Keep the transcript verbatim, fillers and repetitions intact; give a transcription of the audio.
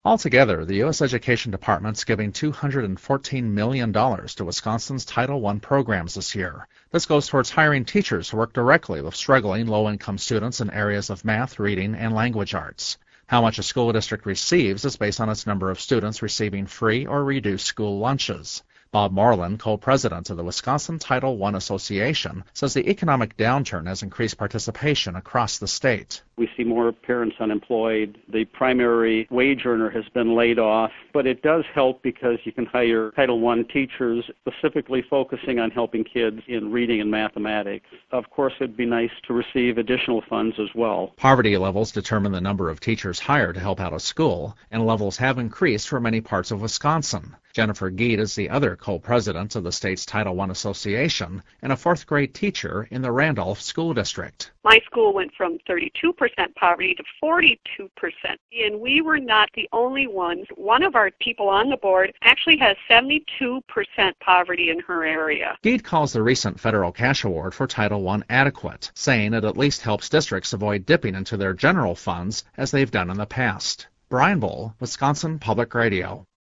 Altogether, the U S Education Department's giving two hundred fourteen million dollars to Wisconsin's Title one programs this year. This goes towards hiring teachers who work directly with struggling low-income students in areas of math, reading, and language arts. How much a school district receives is based on its number of students receiving free or reduced school lunches. Bob Moreland, co-president of the Wisconsin Title one Association, says the economic downturn has increased participation across the state. We see more parents unemployed. The primary wage earner has been laid off, but it does help because you can hire Title one teachers specifically focusing on helping kids in reading and mathematics. Of course, it'd be nice to receive additional funds as well. Poverty levels determine the number of teachers hired to help out a school, and levels have increased for many parts of Wisconsin. Jennifer Geed is the other co-president of the state's Title one Association and a fourth grade teacher in the Randolph School District. My school went from thirty-two percent poverty to forty-two percent, and we were not the only ones. One of our people on the board actually has seventy-two percent poverty in her area. Geed calls the recent federal cash award for Title one adequate, saying it at least helps districts avoid dipping into their general funds as they've done in the past. Brian Bull, Wisconsin Public Radio.